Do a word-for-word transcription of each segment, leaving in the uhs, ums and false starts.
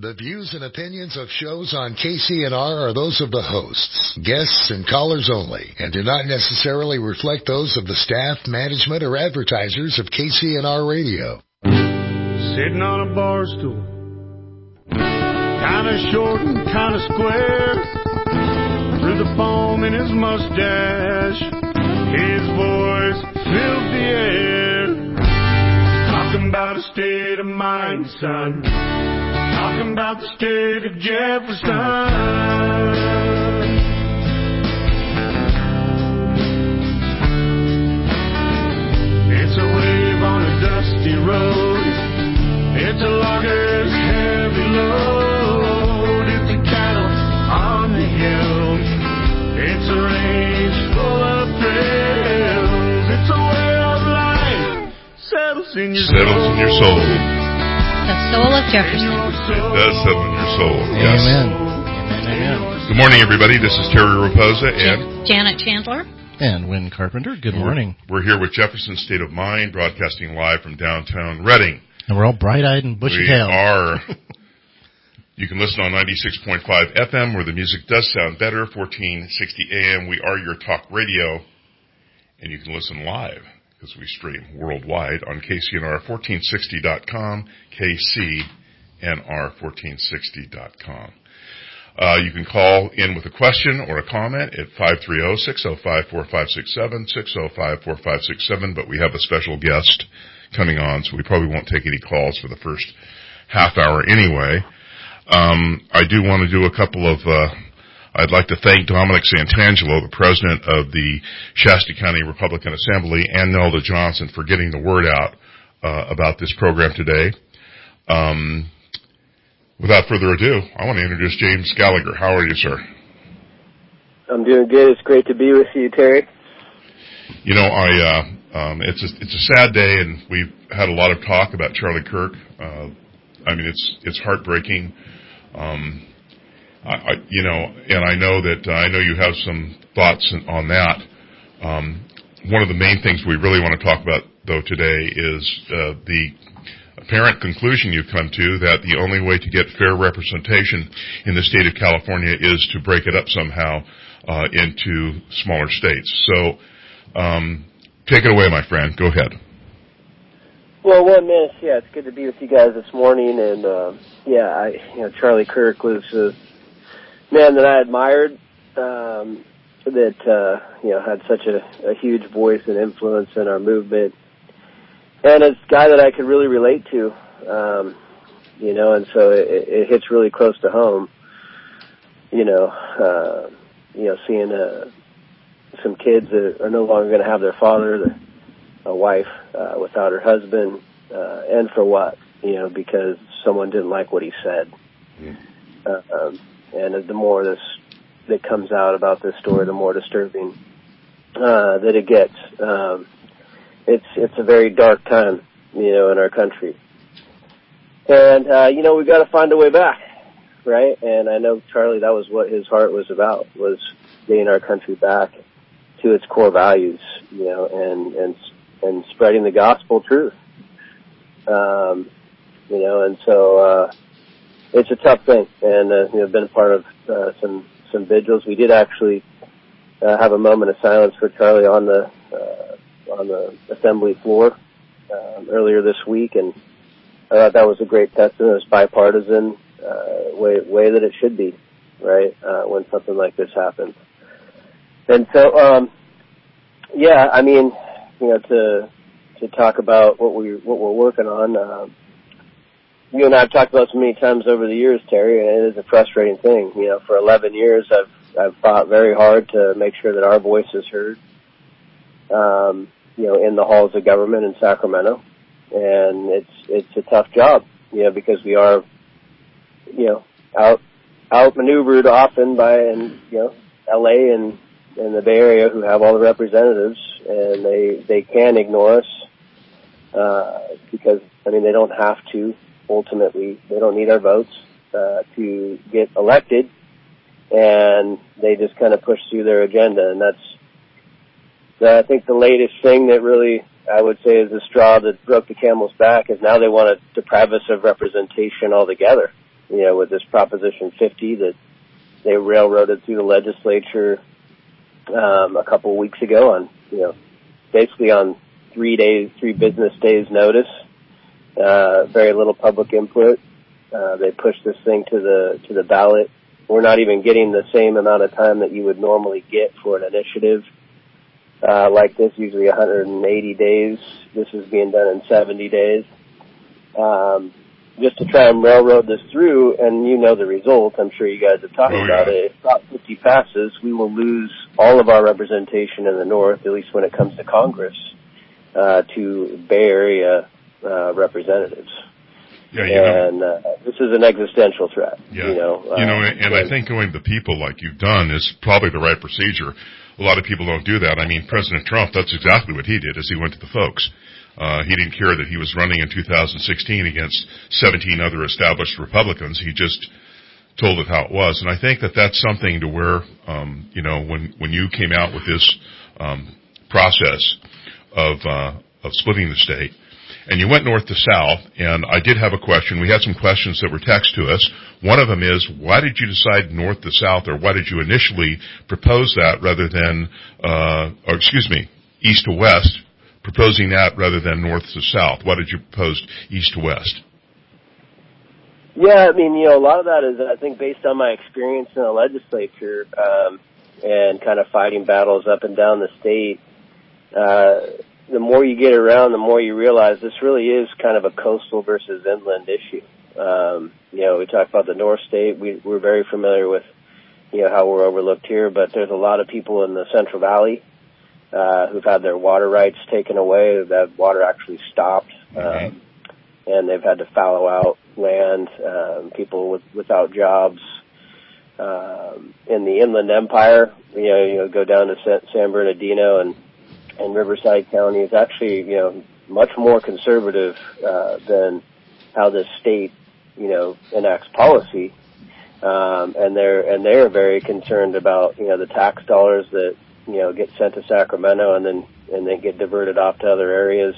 The views and opinions of shows on K C N R are those of the hosts, guests, and callers only, and do not necessarily reflect those of the staff, management, or advertisers of K C N R Radio. Sitting on a bar stool, kinda short and kinda square, through the foam in his mustache, his voice fills the air, talking about a state of mind, son. Talking about the state of Jefferson. It's a wave on a dusty road. It's a logger's heavy load. It's a cattle on the hill. It's a range full of thrills. It's a way of life settles in your settles soul. in your soul. The soul of Jefferson. It does settle in your soul. Yes. Amen. Amen. Good morning, everybody. This is Terry Raposa and Janet Chandler. And Wynn Carpenter. Good morning. We're here with Jefferson State of Mind, broadcasting live from downtown Reading. And we're all bright-eyed and bushy-tailed. We are. You can listen on ninety-six point five F M, where the music does sound better, fourteen sixty A M. We are your talk radio, and you can listen live, because we stream worldwide on K C N R fourteen sixty dot com, K C N R fourteen sixty dot com. Uh, you can call in with a question or a comment at five three zero, six zero five, four five six seven, six zero five, four five six seven, but we have a special guest coming on, so we probably won't take any calls for the first half hour anyway. Um, I do want to do a couple of... Uh, I'd like to thank Dominic Santangelo, the president of the Shasta County Republican Assembly, and Nelda Johnson for getting the word out uh, about this program today. Um, without further ado, I want to introduce James Gallagher. How are you, sir? I'm doing good. It's great to be with you, Terry. You know, I uh, um, it's a, it's a sad day, and we've had a lot of talk about Charlie Kirk. Uh, I mean, it's it's heartbreaking. Um, I, I, you know, and I know that uh, I know you have some thoughts on that. Um, one of the main things we really want to talk about, though, today is uh, the apparent conclusion you've come to that the only way to get fair representation in the state of California is to break it up somehow uh, into smaller states. So, um, take it away, my friend. Go ahead. Well, one minute, yeah, it's good to be with you guys this morning, and uh, yeah, I, you know, Charlie Kirk was a man that I admired, um, that uh, you know had such a, a huge voice and influence in our movement, and a guy that I could really relate to, um, you know, and so it, it hits really close to home, you know, uh, you know, seeing uh, some kids that are no longer going to have their father. The, a wife uh, without her husband, uh, and for what? You know, because someone didn't like what he said. Mm. Uh, um, and the more this that comes out about this story, the more disturbing uh, that it gets. Um, it's it's a very dark time, you know, in our country. And uh, you know, we've got to find a way back, right? And I know Charlie, that was what his heart was about, was getting our country back to its core values, you know, and and and spreading the gospel truth. Um, you know, and so, uh, it's a tough thing. And, uh, you know, I've been a part of, uh, some, some vigils. We did actually, uh, have a moment of silence for Charlie on the, uh, on the assembly floor, um, earlier this week. And I thought that was a great testament. It was bipartisan, uh, way, way that it should be, right? Uh, when something like this happens. And so, um, yeah, I mean, you know, to to talk about what we what we're working on. Um, you and I have talked about so many times over the years, Terry, and it is a frustrating thing. You know, for eleven years, I've I've fought very hard to make sure that our voice is heard. Um, you know, in the halls of government in Sacramento, and it's it's a tough job. You know, because we are, you know, out outmaneuvered often by, and you know, L A and in the Bay Area who have all the representatives, and they they can ignore us uh, because, I mean, they don't have to. Ultimately, they don't need our votes uh, to get elected, and they just kind of push through their agenda. And that's, I think, the latest thing that really, I would say, is the straw that broke the camel's back, is now they want to deprive us of representation altogether. you know, with this Proposition fifty that they railroaded through the legislature um, a couple of weeks ago on, you know, basically on three days, three business days notice. Uh, very little public input. Uh, they pushed this thing to the to the ballot. We're not even getting the same amount of time that you would normally get for an initiative uh, like this. Usually one hundred eighty days. This is being done in seventy days. Um, just to try and railroad this through, and you know the result. I'm sure you guys have talked oh, about yeah. it. If Prop fifty passes, we will lose all of our representation in the North, at least when it comes to Congress, uh, to Bay Area uh, representatives. Yeah, you know, and uh, this is an existential threat. Yeah. You know, uh, you know, and, and I think going to the people like you've done is probably the right procedure. A lot of people don't do that. I mean, President Trump, that's exactly what he did, is he went to the folks. Uh, he didn't care that he was running in two thousand sixteen against seventeen other established Republicans. He just told it how it was. And I think that that's something to where, um, you know, when, when you came out with this, um, process of, uh, of splitting the state, and you went north to south, and I did have a question. We had some questions that were text to us. One of them is, why did you decide north to south, or why did you initially propose that rather than, uh, or excuse me, east to west, proposing that rather than north to south? Why did you propose east to west? Yeah, I mean, you know, a lot of that is, I think, based on my experience in the legislature um, and kind of fighting battles up and down the state. Uh, the more you get around, the more you realize this really is kind of a coastal versus inland issue. Um, you know, we talk about the North State. We, we're very familiar with, you know, how we're overlooked here, but there's a lot of people in the Central Valley uh, who've had their water rights taken away, who've had water actually stopped, Mm-hmm. um, and they've had to fallow out land, um, people with, without jobs. Um, in the Inland Empire, you know, you know, go down to San, San Bernardino and and Riverside County is actually, you know, much more conservative uh, than how this state, you know, enacts policy, um, and they're and they're very concerned about, you know, the tax dollars that, you know, get sent to Sacramento and then and then get diverted off to other areas.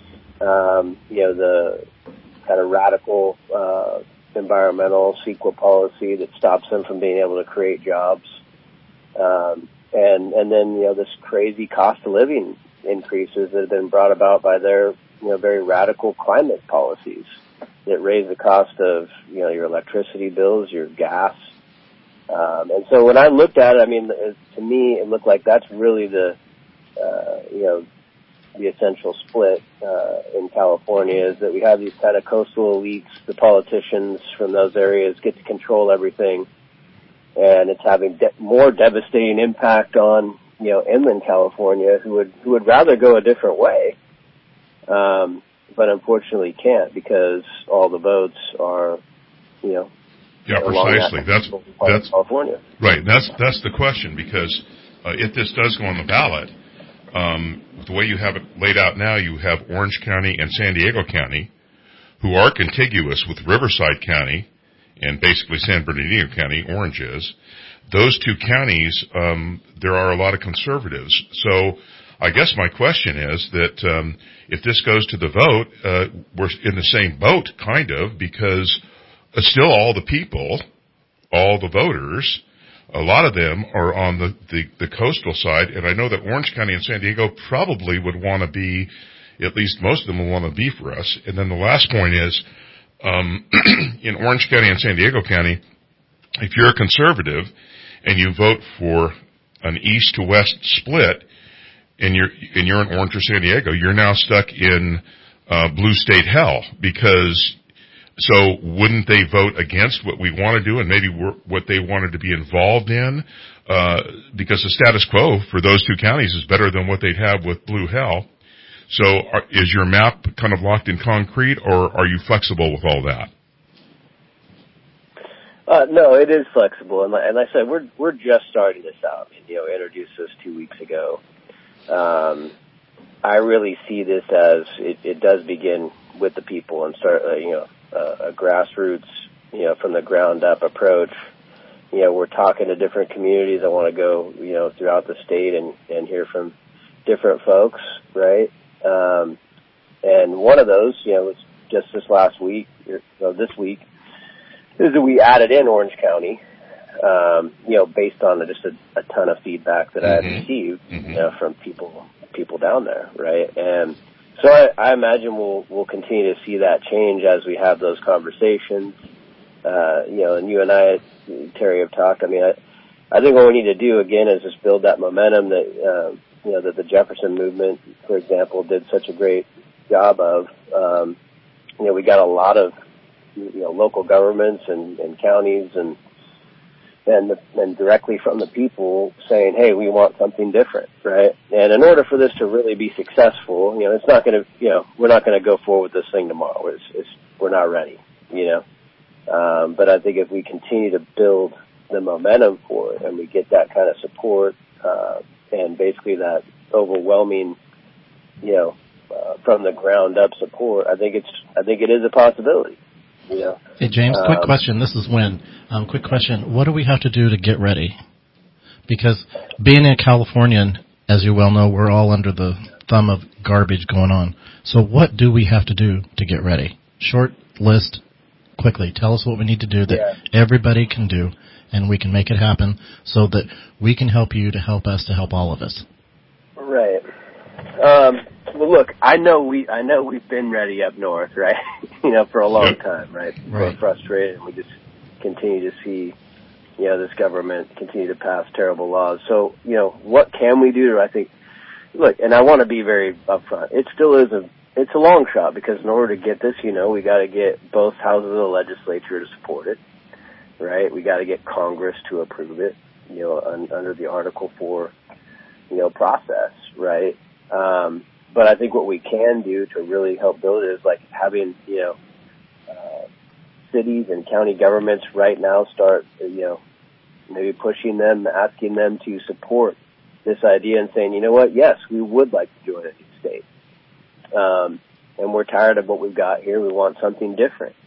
Um, you know, the kind of radical uh, environmental C E Q A policy that stops them from being able to create jobs. Um, And, and then, you know, this crazy cost of living increases that have been brought about by their, you know, very radical climate policies that raise the cost of, you know, your electricity bills, your gas. Um, and so when I looked at it, I mean, to me, it looked like that's really the, uh, you know, the essential split, uh, in California is that we have these kind of coastal elites, the politicians from those areas get to control everything. And it's having de- more devastating impact on, you know, inland California, who would who would rather go a different way, um, but unfortunately can't because all the votes are, you know, yeah, precisely. That that's that's California. Right. That's that's the question, because uh, if this does go on the ballot, um, the way you have it laid out now, you have Orange County and San Diego County, who are contiguous with Riverside County. And basically San Bernardino County, Orange is. Those two counties, um, there are a lot of conservatives. So I guess my question is that um, if this goes to the vote, uh, we're in the same boat, kind of, because uh, still all the people, all the voters, a lot of them are on the, the, the coastal side. And I know that Orange County and San Diego probably would want to be, at least most of them will want to be for us. And then the last point is, Um, in Orange County and San Diego County, if you're a conservative and you vote for an east to west split, and you're and you're in Orange or San Diego, you're now stuck in uh, blue state hell, because so wouldn't they vote against what we want to do and maybe what they wanted to be involved in? Uh, because the status quo for those two counties is better than what they'd have with blue hell. So are, is your map kind of locked in concrete, or are you flexible with all that? Uh, no, it is flexible. And, and like I said, we're, we're just starting this out. I mean, you know, introduced this two weeks ago. Um, I really see this as it, it does begin with the people and start, uh, you know, uh, a grassroots, you know, from the ground up approach. You know, we're talking to different communities. I want to go, you know, throughout the state and, and hear from different folks, right? Um, and one of those, you know, was just this last week, or, or this week, is that we added in Orange County, um, you know, based on just a, a ton of feedback that mm-hmm. I had received, mm-hmm. you know, from people people down there, right? And so I, I imagine we'll we'll continue to see that change as we have those conversations. Uh, you know, and you and I, Terry, have talked. I mean, I, I think what we need to do again is just build that momentum that uh, you know that the Jefferson movement, for example, did such a great job of. Um, you know, we got a lot of you know local governments and, and counties and and the, and directly from the people saying, hey, we want something different, right? And in order for this to really be successful, you know, it's not going to, you know, we're not going to go forward with this thing tomorrow. It's, it's, we're not ready, you know. Um, but I think if we continue to build the momentum for it and we get that kind of support uh, and basically that overwhelming, you know, uh, from the ground up support, I think it's, I think it is a possibility. You know? Hey, James, quick um, question. This is Wynn. Um, quick question. What do we have to do to get ready? Because being a Californian, as you well know, we're all under the thumb of garbage going on. So what do we have to do to get ready? Short list, quickly. Tell us what we need to do that yeah. everybody can do, and we can make it happen so that we can help you to help us to help all of us. Right. Um, well, look, I know we, I know we've been ready up north, right? you know, for a long time, right? right? We're frustrated, and we just continue to see, you know, this government continue to pass terrible laws. So, you know, what can we do to, I think, look, and I want to be very upfront. It still is a, it's a long shot because in order to get this, you know, we got to get both houses of the legislature to support it, right? We got to get Congress to approve it, you know, un, under the Article four, you know, process, right? Um, but I think what we can do to really help build it is like having, you know, uh, cities and county governments right now start, you know, maybe pushing them, asking them to support this idea and saying, you know what, yes, we would like to join a new state. Um, and we're tired of what we've got here. We want something different.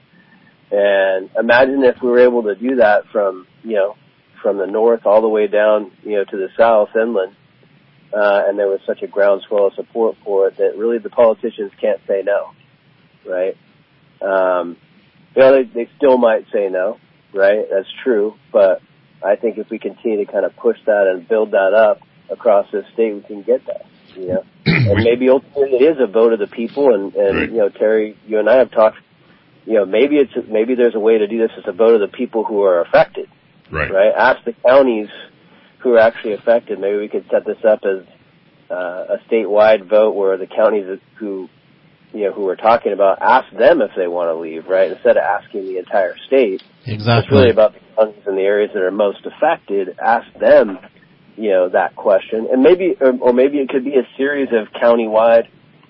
And imagine if we were able to do that from, you know, from the north all the way down, you know, to the south inland. Uh, and there was such a groundswell of support for it that really the politicians can't say no, right? Um, you know, they, they still might say no, right? That's true. But I think if we continue to kind of push that and build that up across this state, we can get that, you know? And maybe ultimately it is a vote of the people. And, and right. you know, Terry, you and I have talked, you know, maybe it's, maybe there's a way to do this as a vote of the people who are affected, right? right? Ask the counties who are actually affected. Maybe we could set this up as uh, a statewide vote where the counties who, you know, who we're talking about, ask them if they want to leave, right? Instead of asking the entire state. Exactly. It's really about the counties in the areas that are most affected. Ask them, you know, that question. And maybe, or, or maybe it could be a series of countywide,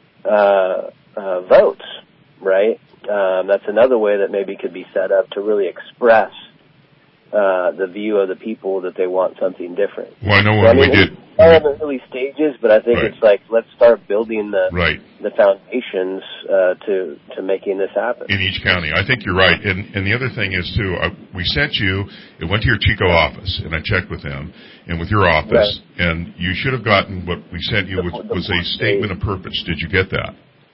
uh, uh, votes, right? Um, that's another way that maybe could be set up to really express Uh, the view of the people that they want something different. Well, I know so, when I mean, we did. It's all in the early stages, but I think right. it's like, let's start building the right. the foundations uh, to, to making this happen. In each county. I think you're right. And, and the other thing is, too, I, we sent you, it went to your Chico office, and I checked with them, and with your office, right. and you should have gotten what we sent you, which was a statement of purpose. Did you get that?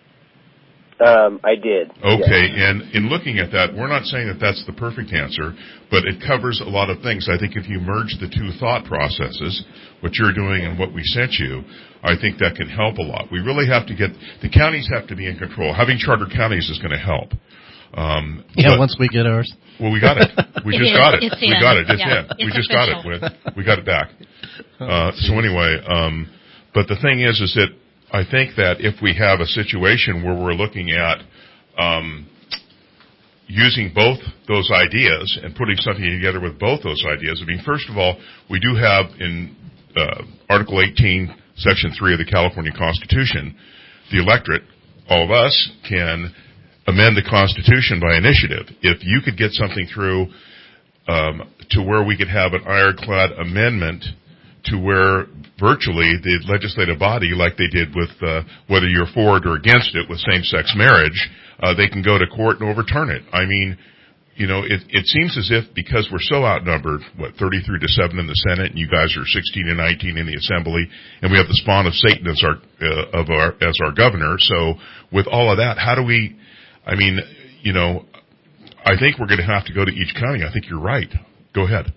Um, I did. Okay, yes. and in looking at that, we're not saying that that's the perfect answer, but it covers a lot of things. I think if you merge the two thought processes, what you're doing and what we sent you, I think that can help a lot. We really have to get, the counties have to be in control. Having charter counties is going to help. Um, yeah, but, once we get ours. Well, we got it. We just got it. It's we in. got it. It's yeah, in. It's we just official. got it. We got it back. Uh, so anyway, um, but the thing is, is that I think that if we have a situation where we're looking at um, using both those ideas and putting something together with both those ideas, I mean, first of all, we do have in uh, Article eighteen, Section three of the California Constitution, the electorate, all of us, can amend the Constitution by initiative. If you could get something through um, to where we could have an ironclad amendment to where virtually the legislative body, like they did with uh, whether you're for it or against it with same-sex marriage, uh, they can go to court and overturn it. I mean, you know, it, it seems as if because we're so outnumbered, what, thirty-three to seven in the Senate, and you guys are sixteen to nineteen in the Assembly, and we have the spawn of Satan as our uh, of our as our governor. So with all of that, how do we? I mean, you know, I think we're going to have to go to each county. I think you're right. Go ahead.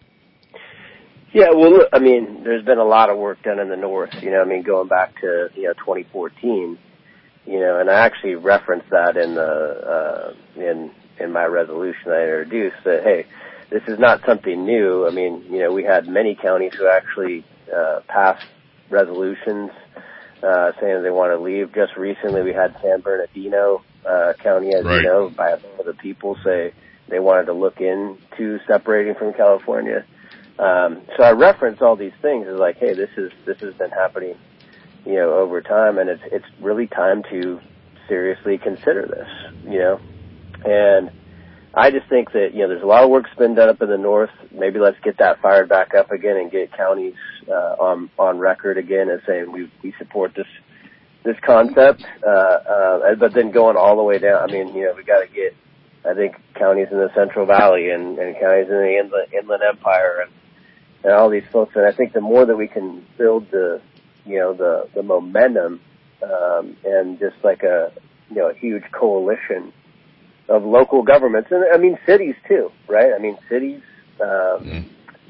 Yeah, well, look, I mean, there's been a lot of work done in the north, you know, I mean, going back to, you know, twenty fourteen, you know, and I actually referenced that in the, uh, in, in my resolution I introduced that, hey, this is not something new. I mean, you know, we had many counties who actually, uh, passed resolutions, uh, saying they want to leave. Just recently we had San Bernardino, uh, County, as right. you know, by a lot of the people say they wanted to look into separating from California. Um, so I reference all these things as like, hey, this is, this has been happening, you know, over time, and it's, it's really time to seriously consider this, you know, and I just think that, you know, there's a lot of work that's been done up in the north. Maybe let's get that fired back up again and get counties, uh, on, on record again as saying we, we support this, this concept, uh, uh, but then going all the way down, I mean, you know, we got to get, I think, counties in the Central Valley and, and counties in the Inland, Inland Empire and, and all these folks. And I think the more that we can build the, you know, the, the momentum, um, and just like a, you know, a huge coalition of local governments, and I mean cities too, right? I mean cities, um,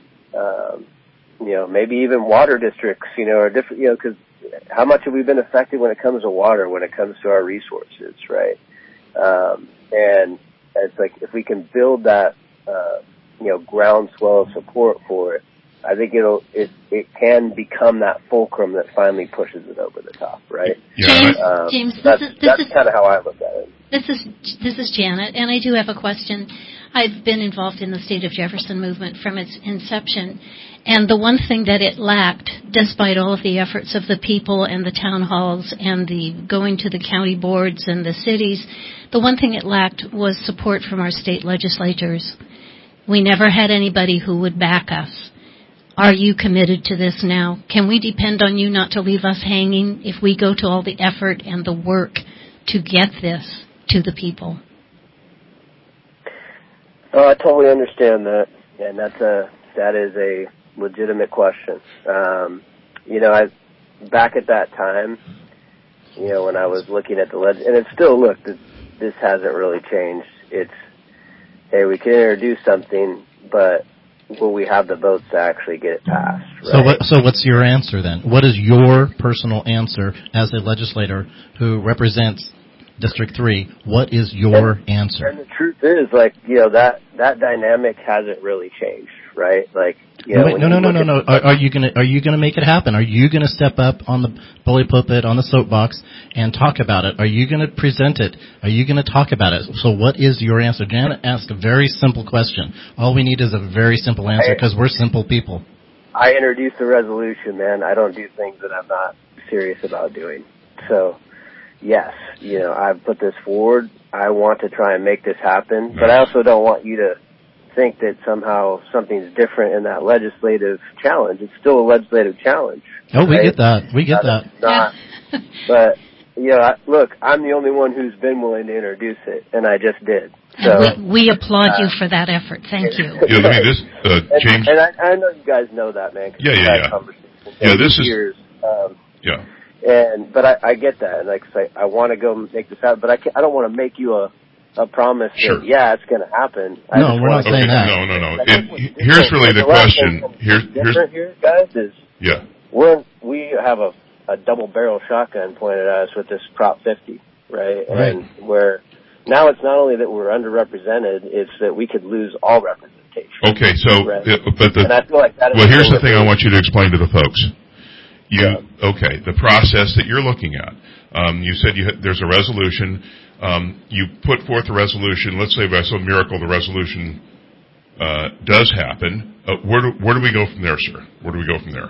um, you know, maybe even water districts, you know, are different, you know, because how much have we been affected when it comes to water, when it comes to our resources, right? Um, and it's like if we can build that, uh, you know, groundswell of support for it, I think it'll it it can become that fulcrum that finally pushes it over the top, right? Yeah, James, um, James, this that's, is this that's is kind of how I look at it. This is this is Janet, and I do have a question. I've been involved in the State of Jefferson movement from its inception, and the one thing that it lacked, despite all of the efforts of the people and the town halls and the going to the county boards and the cities, the one thing it lacked was support from our state legislatures. We never had anybody who would back us. Are you committed to this now? Can we depend on you not to leave us hanging if we go to all the effort and the work to get this to the people? Oh, I totally understand that, and that's a that is a legitimate question. Um, you know, I back at that time, you know, when I was looking at the leg, and it's still look, this, this hasn't really changed. It's hey, we can introduce something, but will we have the votes to actually get it passed? Right? So, what, so what's your answer then? What is your personal answer as a legislator who represents District three? What is your and, answer? And the truth is, like, you know, that that dynamic hasn't really changed, right? Like, you know, Wait, no, no, no, no, no. Are, are you gonna are you gonna make it happen? Are you gonna step up on the bully pulpit, on the soapbox, and talk about it? Are you gonna present it? Are you gonna talk about it? So, what is your answer? Janet asked a very simple question. All we need is a very simple answer because we're simple people. I introduced a resolution, man. I don't do things that I'm not serious about doing. So, yes, you know, I've put this forward. I want to try and make this happen, but I also don't want you to think that somehow something's different in that legislative challenge. It's still a legislative challenge. Oh, we right? get that. We get not, that. Not, but, you know, I, look, I'm the only one who's been willing to introduce it, and I just did. So, and we, we applaud uh, you for that effort. Thank you. Yeah, let me this, uh, James. And, and I, I know you guys know that, man. Yeah, yeah, yeah. Yeah, this is. Years, um, yeah. And but I, I get that, and like I say, I want to go make this happen, but I can't, I don't want to make you a a promise sure. that yeah, it's going to happen. I no, we're not saying okay, that. No, no, no. It, here's really the question. Here's here's here, guys, is yeah. We're we have a a double barrel shotgun pointed at us with this Prop fifty, right? Right. And where now it's not only that we're underrepresented, it's that we could lose all representation. Okay, so right? uh, but the and I feel like that is well, here's the that thing I want you to explain to the folks. You yeah. okay? The process that you're looking at. Um, you said you had, there's a resolution. Um, you put forth a resolution. Let's say by some miracle the resolution uh, does happen. Uh, where do where do we go from there, sir? Where do we go from there?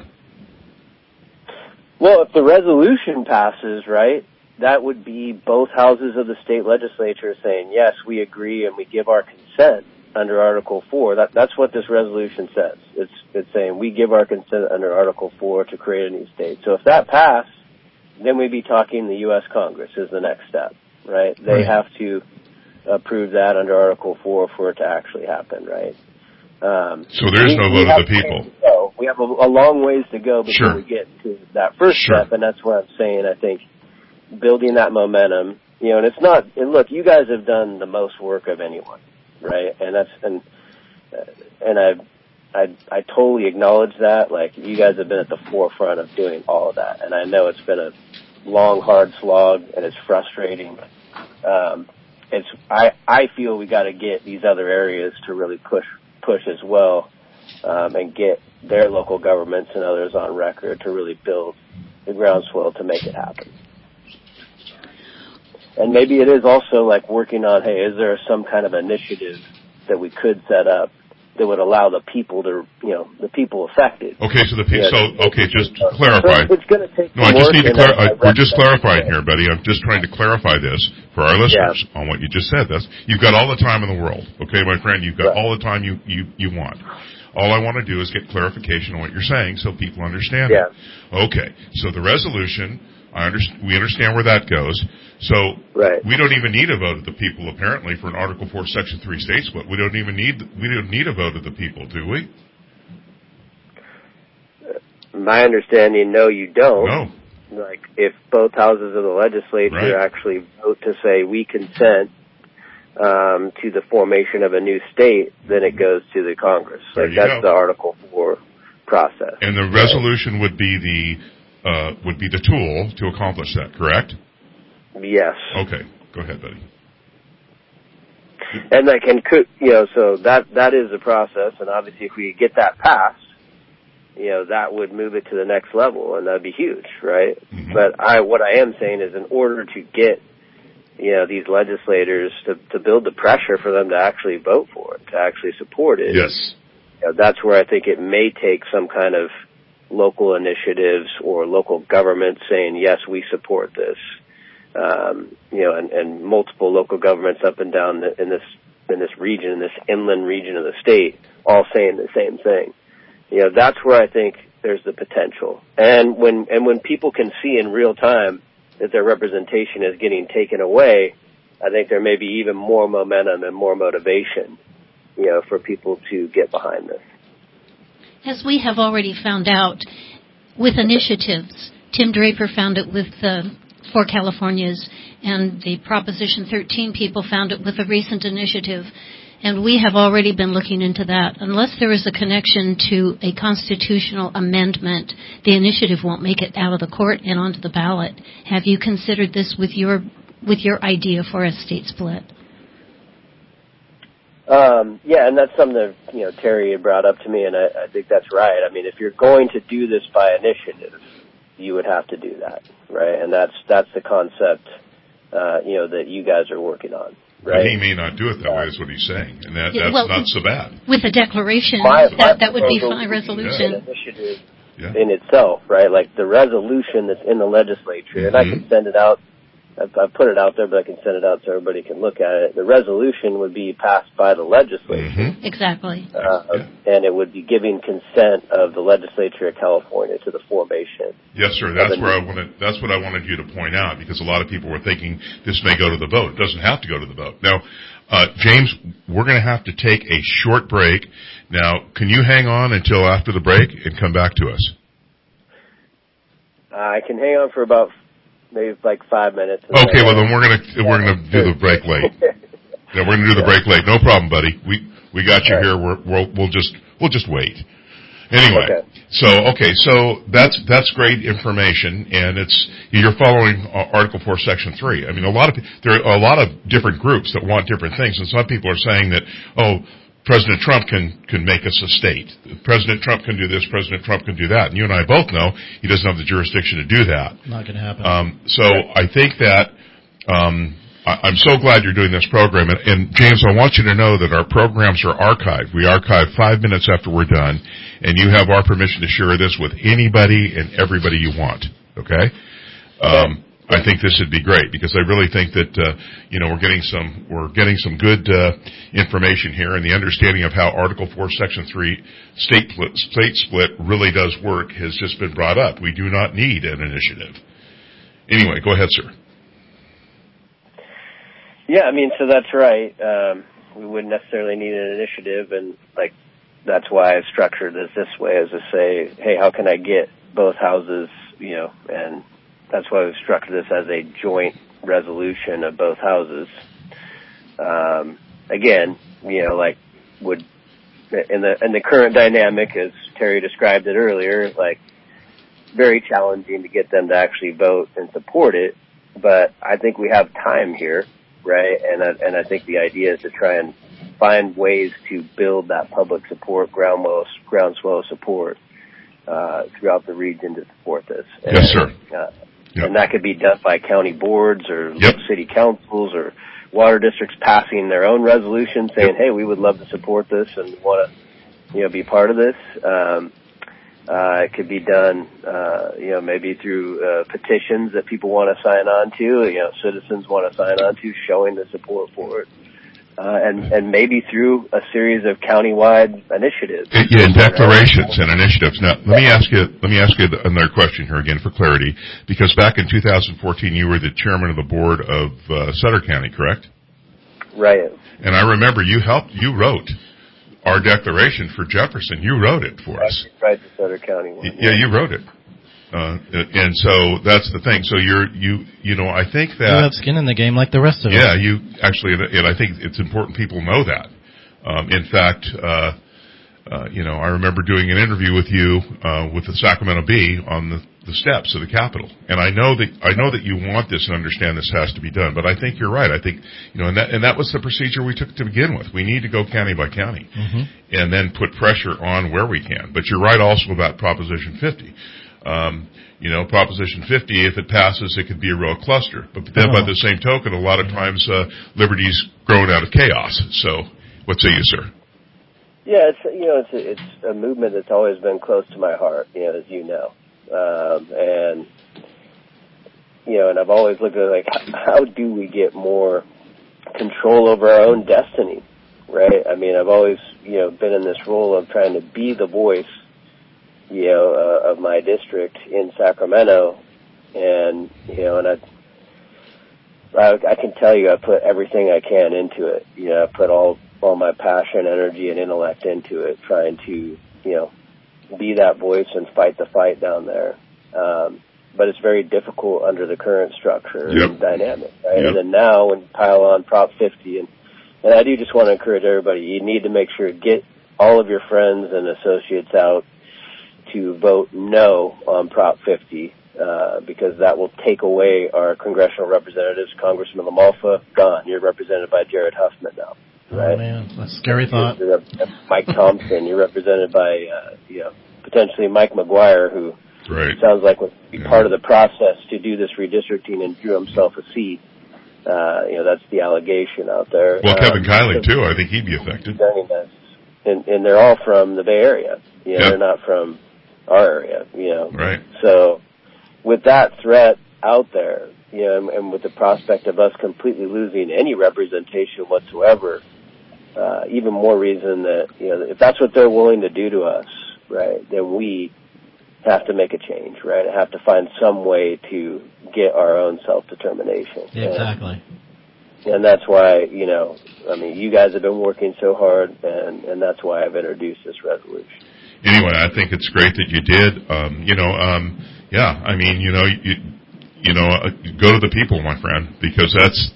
Well, if the resolution passes, right, that would be both houses of the state legislature saying, yes, we agree and we give our consent under Article four. That, that's what this resolution says. It's, it's saying we give our consent under Article four to create a new state. So if that passed, then we'd be talking the U S Congress is the next step, right? They Right. have to approve that under Article four for it to actually happen, right? Um, so there is we, no we vote of the people. go. We have a, a long ways to go before Sure. we get to that first Sure. step, and that's what I'm saying. I think building that momentum, you know, and it's not, and look, you guys have done the most work of anyone, right? And that's and and I I I totally acknowledge that. Like, you guys have been at the forefront of doing all of that, and I know it's been a long, hard slog, and it's frustrating. Um, it's I I feel we got to get these other areas to really push push as well, um, and get their local governments and others on record to really build the groundswell to make it happen. And maybe it is also like working on, hey, is there some kind of initiative that we could set up that would allow the people to, you know, the people affected. Okay, so the people, Yeah, so, okay, just to clarify. It's going to take No, I just need to clarify. clarify. We're just clarifying here, buddy. I'm just trying to clarify this for our listeners Yeah. on what you just said. That's, you've got all the time in the world. Okay, my friend, you've got Right. all the time you, you, you want. All I want to do is get clarification on what you're saying so people understand Yeah. it. Okay, so the resolution, I understand, we understand where that goes. So Right. we don't even need a vote of the people, apparently, for an Article four, Section three state split. We don't even need we don't need a vote of the people, do we? My understanding, no, you don't. No. Like, if both houses of the legislature Right. actually vote to say we consent um, to the formation of a new state, then it goes to the Congress. There Like, you that's go. the Article four process. And the resolution would be the uh, would be the tool to accomplish that, correct? Yes. Okay, go ahead, buddy. And that can, could, you know, so that that is the process, and obviously if we get that passed, you know, that would move it to the next level, and that'd be huge, right? Mm-hmm. But I, what I am saying is, in order to get, you know, these legislators to to build the pressure for them to actually vote for it, to actually support it. Yes. You know, that's where I think it may take some kind of local initiatives or local government saying, yes, we support this. Um, you know, and, and multiple local governments up and down the, in this in this region, in this inland region of the state, all saying the same thing. You know, that's where I think there's the potential. And when and when people can see in real time that their representation is getting taken away, I think there may be even more momentum and more motivation, you know, for people to get behind this. As we have already found out with initiatives, Tim Draper found it with the Four Californias, and the Proposition thirteen people found it with a recent initiative. And we have already been looking into that. Unless there is a connection to a constitutional amendment, the initiative won't make it out of the court and onto the ballot. Have you considered this with your with your idea for a state split? Um, yeah, and that's something that, you know, Terry had brought up to me, and I, I think that's right. I mean, if you're going to do this by initiative, you would have to do that, right? And that's that's the concept, uh, you know, that you guys are working on, right? But he may not do it that way, is what he's saying. And that, Yeah, that's well, not so bad. With a declaration, My- my that, that would be proposal fine, would be resolution. an initiative Yeah. in itself, right? Like the resolution that's in the legislature, and I can send it out. I've, I've put it out there, but I can send it out so everybody can look at it. The resolution would be passed by the legislature, Mm-hmm. Exactly. uh, Yeah. and it would be giving consent of the legislature of California to the formation. Yes, sir. That's Of a where I new- wanted. That's what I wanted you to point out, because a lot of people were thinking this may go to the vote. It doesn't have to go to the vote. Now, uh, James, we're going to have to take a short break. Now, can you hang on until after the break and come back to us? Uh, I can hang on for about maybe like five minutes. and Okay, then- well then we're gonna we're gonna do the break late. Yeah, we're gonna do the break late. No problem, buddy. We we got you All right. here. We're, we'll we'll just we'll just wait. Anyway, Okay. so okay, so that's that's great information, and it's you're following uh, Article four, Section three. I mean, a lot of there are a lot of different groups that want different things, and some people are saying that oh, President Trump can can make us a state. President Trump can do this. President Trump can do that. And you and I both know he doesn't have the jurisdiction to do that. Not going to happen. Um, so I think that um, I, I'm so glad you're doing this program. And, and James, I want you to know that our programs are archived. We archive five minutes after we're done, and you have our permission to share this with anybody and everybody you want. Okay? Um, I think this would be great, because I really think that uh, you know we're getting some we're getting some good uh, information here, and the understanding of how Article four, Section three state split, state split really does work has just been brought up. We do not need an initiative. Anyway, go ahead, sir. Yeah, I mean, so that's right. Um, we wouldn't necessarily need an initiative, and like that's why I structured this this way, as to say, hey, how can I get both houses, you know, and that's why we've structured this as a joint resolution of both houses. Um, again, you know, like would in the in the current dynamic, as Terry described it earlier, like very challenging to get them to actually vote and support it. But I think we have time here, right? And I, and I think the idea is to try and find ways to build that public support, groundwell, groundswell support uh, throughout the region to support this. And, yes, sir. Uh, yep. And that could be done by county boards or yep. city councils or water districts passing their own resolution saying, yep. hey, we would love to support this and want to, you know, be part of this. Um, uh, it could be done, uh, you know, maybe through uh, petitions that people want to sign on to, you know, citizens want to sign on to, showing the support for it. Uh, and, and maybe through a series of countywide initiatives. Yeah, declarations and initiatives. Now, let me ask you, let me ask you another question here again for clarity, because back in two thousand fourteen, you were the chairman of the board of uh, Sutter County, correct? Right. And I remember you helped, you wrote our declaration for Jefferson. You wrote it for us. Right, the Sutter County one. Yeah, you wrote it. Uh, and so that's the thing. So you're, you, you know, I think that. You have skin in the game like the rest of us. Yeah, you actually, and I think it's important people know that. Um, in fact, uh, uh, you know, I remember doing an interview with you, uh, with the Sacramento Bee on the, the steps of the Capitol. And I know that, I know that you want this and understand this has to be done, but I think you're right. I think, you know, and that, and that was the procedure we took to begin with. We need to go county by county mm-hmm. and then put pressure on where we can. But you're right also about Proposition fifty. Um, you know, Proposition fifty, if it passes, it could be a real cluster. But then oh. by the same token, a lot of times, uh, liberty's grown out of chaos. So, what say you, sir? Yeah, it's, you know, it's a, it's a movement that's always been close to my heart, you know, as you know. Um, and, you know, and I've always looked at it like, how do we get more control over our own destiny, right? I mean, I've always, you know, been in this role of trying to be the voice, you know, uh, of my district in Sacramento, and, you know, and I, I, I can tell you I put everything I can into it. You know, I put all, all my passion, energy, and intellect into it, trying to, you know, be that voice and fight the fight down there. Um, but it's very difficult under the current structure yep. and dynamic, right? Yep. And then now when you pile on Prop fifty, and, and I do just want to encourage everybody, you need to make sure, get all of your friends and associates out to vote no on Prop fifty, uh, because that will take away our congressional representatives. Congressman LaMalfa, gone. You're represented by Jared Huffman now, right? Oh, man, that's a scary thought. You're, you're Mike Thompson, you're represented by, uh, you know, potentially Mike McGuire, who right. sounds like would be yeah. part of the process to do this redistricting and drew himself a seat. Uh, you know, that's the allegation out there. Well, Kevin um, Kiley, too, I think he'd be affected. And, and they're all from the Bay Area. You know, yep. they're not from our area, you know. Right. So with that threat out there, you know, and, and with the prospect of us completely losing any representation whatsoever, uh, even more reason that, you know, if that's what they're willing to do to us, right, then we have to make a change, right? Have to find some way to get our own self-determination. Yeah, exactly. And, and that's why, you know, I mean, you guys have been working so hard, and, and that's why I've introduced this resolution. Anyway, I think it's great that you did. Um, you know, um, yeah, I mean, you know, you, you know, uh, go to the people, my friend, because that's,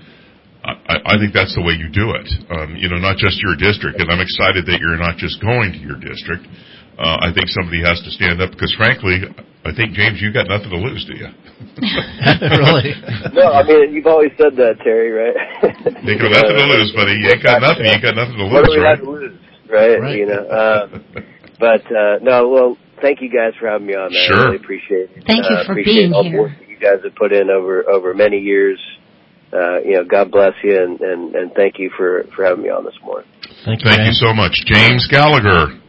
I, I think that's the way you do it. Um, you know, not just your district, and I'm excited that you're not just going to your district. Uh, I think somebody has to stand up because, frankly, I think, James, you got nothing to lose, do you? Really? No, I mean, you've always said that, Terry, right? You got nothing to lose, buddy. You ain't got nothing. You ain't got nothing to lose, what do we right? have to lose, right? Right. You know, uh, but, uh, no, well, thank you guys for having me on, man. Sure. I really appreciate it. Thank you uh, for appreciate being all the here. work that you guys have put in over, over many years. Uh, you know, God bless you, and, and, and thank you for, for having me on this morning. Thank you, Thank you James. so much. James Gallagher.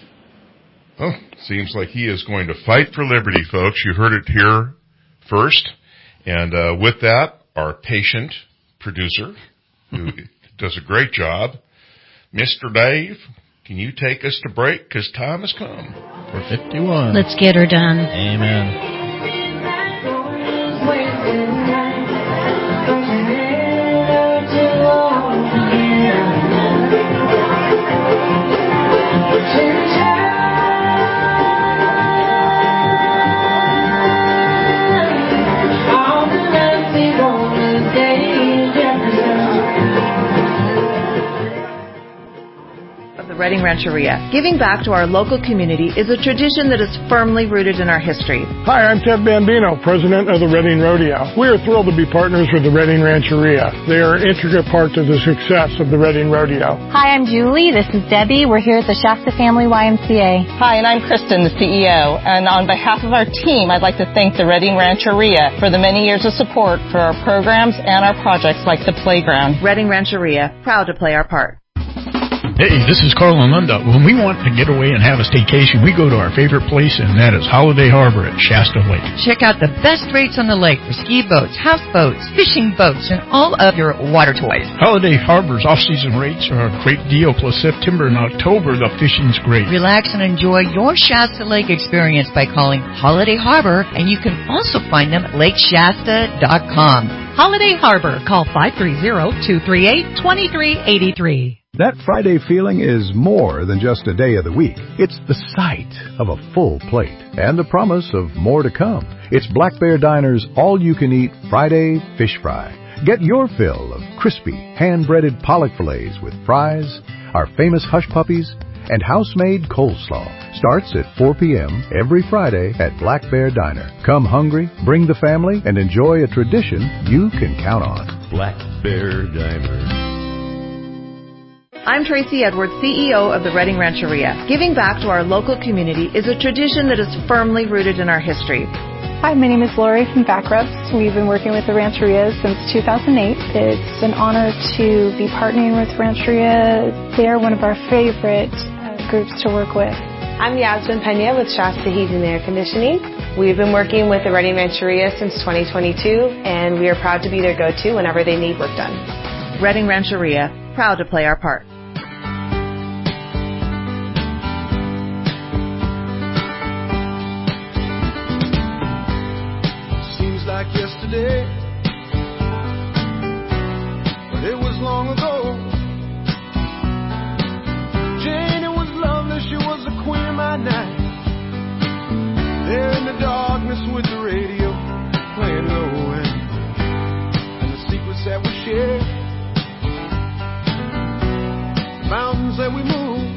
Oh, seems like he is going to fight for liberty, folks. You heard it here first. And uh, with that, our patient producer, who does a great job, Mister Dave, can you take us to break? Because time has come. For fifty-one. Let's get her done. Amen. The Redding Rancheria. Giving back to our local community is a tradition that is firmly rooted in our history. Hi, I'm Ted Bambino, president of the Redding Rodeo. We are thrilled to be partners with the Redding Rancheria. They are an intricate part of the success of the Redding Rodeo. Hi, I'm Julie. This is Debbie. We're here at the Shasta Family Y M C A. Hi, and I'm Kristen, the C E O. And on behalf of our team, I'd like to thank the Redding Rancheria for the many years of support for our programs and our projects like the playground. Redding Rancheria, proud to play our part. Hey, this is Carl and Linda. When we want to get away and have a staycation, we go to our favorite place, and that is Holiday Harbor at Shasta Lake. Check out the best rates on the lake for ski boats, houseboats, fishing boats, and all of your water toys. Holiday Harbor's off-season rates are a great deal, plus September and October, the fishing's great. Relax and enjoy your Shasta Lake experience by calling Holiday Harbor, and you can also find them at lake shasta dot com. Holiday Harbor. Call five three zero, two three eight, two three eight three. That Friday feeling is more than just a day of the week. It's the sight of a full plate and the promise of more to come. It's Black Bear Diner's all-you-can-eat Friday fish fry. Get your fill of crispy, hand-breaded pollock fillets with fries, our famous hush puppies, and house-made coleslaw. Starts at four p.m. every Friday at Black Bear Diner. Come hungry, bring the family, and enjoy a tradition you can count on. Black Bear Diner. I'm Tracy Edwards, C E O of the Redding Rancheria. Giving back to our local community is a tradition that is firmly rooted in our history. Hi, my name is Lori from Backrubs. We've been working with the Rancheria since two thousand eight. It's an honor to be partnering with Rancheria. They are one of our favorite uh, groups to work with. I'm Yasmin Pena with Shasta Heating and Air Conditioning. We've been working with the Redding Rancheria since twenty twenty-two, and we are proud to be their go-to whenever they need work done. Redding Rancheria, proud to play our part. Like yesterday, but it was long ago. Jane, it was lovely, she was the queen of my night. There in the darkness with the radio playing low end, and the secrets that we shared, mountains that we moved,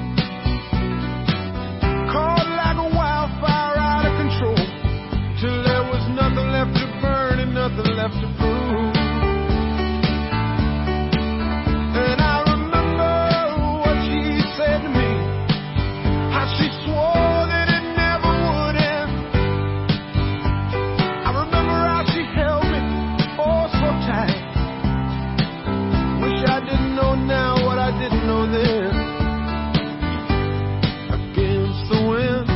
caught like a wildfire out of control, till there was nothing left to burn and nothing left to prove. And I remember what she said to me, how she swore that it never would end. I remember how she held me oh so tight. Wish I didn't know now what I didn't know then. Against the wind,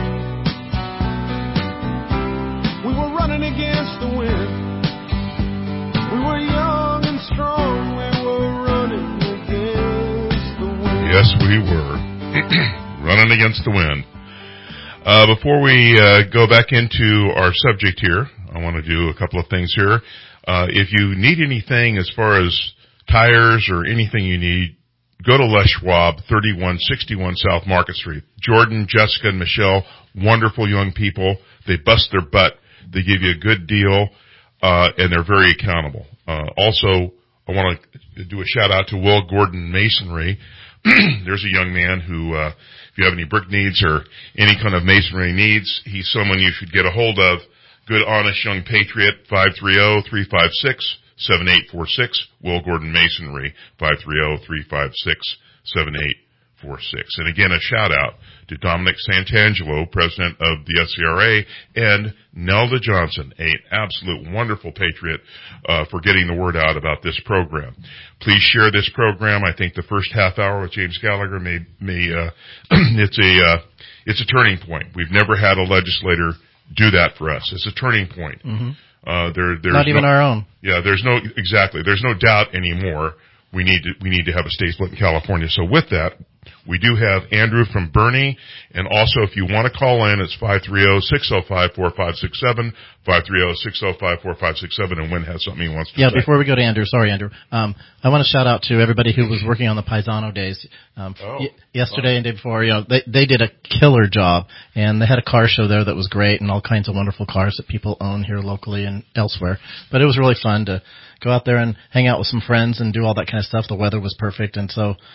we were running against the wind. We were young and strong. We were running against the wind. Yes, we were. Running against the wind. Uh, before we uh, go back into our subject here, I want to do a couple of things here. Uh, if you need anything as far as tires or anything you need, go to Les Schwab, thirty-one sixty-one South Market Street. Jordan, Jessica, and Michelle, wonderful young people. They bust their butt. They give you a good deal, uh, and they're very accountable. Uh, also, I want to do a shout out to Will Gordon Masonry. There's a young man who, uh, if you have any brick needs or any kind of masonry needs, he's someone you should get a hold of. Good, honest young patriot, five three zero, three five six, seven eight four six. Will Gordon Masonry, five three zero, three five six, seven eight four six. And again, a shout out to Dominic Santangelo, president of the S C R A, and Nelda Johnson, an absolute wonderful patriot, uh, for getting the word out about this program. Please share this program. I think the first half hour with James Gallagher may, may, uh, it's a, uh, it's a turning point. We've never had a legislator do that for us. It's a turning point. Mm-hmm. Uh, there, there's not even no, our own. Yeah, there's no, exactly. There's no doubt anymore. We need to, we need to have a state split in California. So with that, we do have Andrew from Bernie, and also if you want to call in, it's five three zero, six zero five, four five six seven, five three zero, six zero five, four five six seven, and Wynn has something he wants to yeah, say. Yeah, before we go to Andrew, sorry, Andrew, um, I want to shout out to everybody who was working on the Paisano Days. Um, oh. y- yesterday oh. and day before, you know, they, they did a killer job, and they had a car show there that was great, and all kinds of wonderful cars that people own here locally and elsewhere. But it was really fun to go out there and hang out with some friends and do all that kind of stuff. The weather was perfect, and so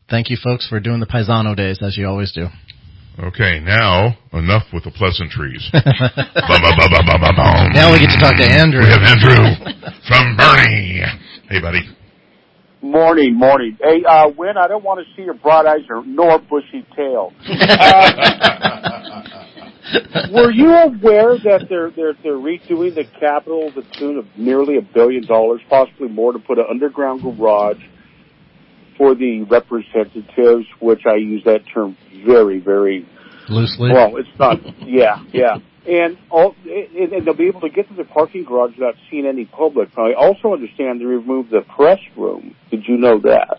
Thank you, folks, for doing the Paisano days, as you always do. Okay, now, enough with the pleasantries. Now we get to talk to Andrew. We have Andrew from Bernie. Hey, buddy. Morning, morning. Hey, uh, Win, I don't want to see your broad eyes or nor bushy tail. Uh, were you aware that they're, they're, they're redoing the Capitol to the tune of nearly a billion dollars, possibly more, to put an underground garage for the representatives, which I use that term very, very loosely? Well, it's not, yeah, yeah. And, all, and, and they'll be able to get to the parking garage without seeing any public. I also understand they removed the press room. Did you know that?